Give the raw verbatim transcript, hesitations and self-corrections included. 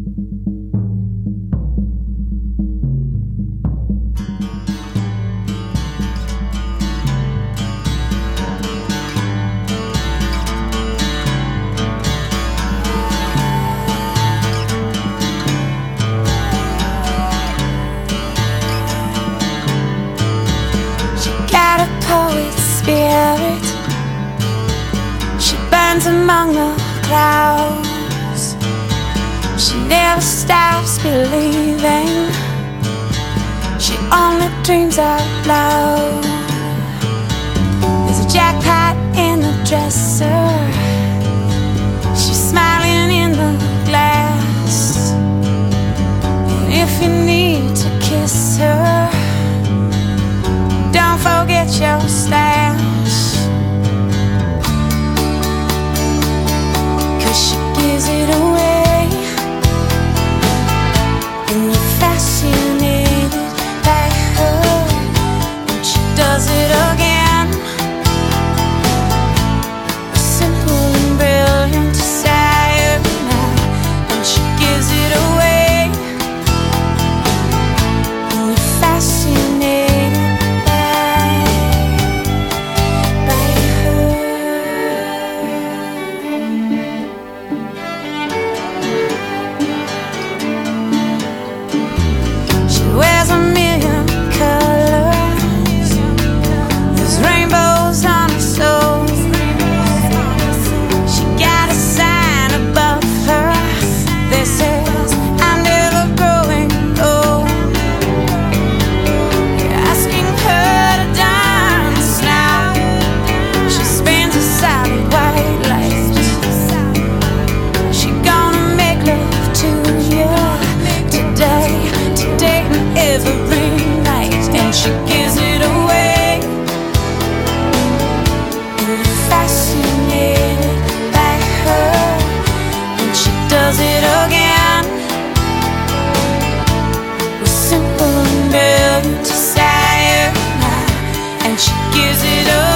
Got a poet's spirit. She burns among the clouds. She never stops believing. She only dreams out loud. There's a jackpot in the dresser. She's smiling in the glass. And if you need to kiss her, don't forget your stash. 'Cause she gives it away, and you're fascinated by her, and she does it again. A simple and brilliant desire now, and she gives it away, and you're fascinated desire now, and she gives it up.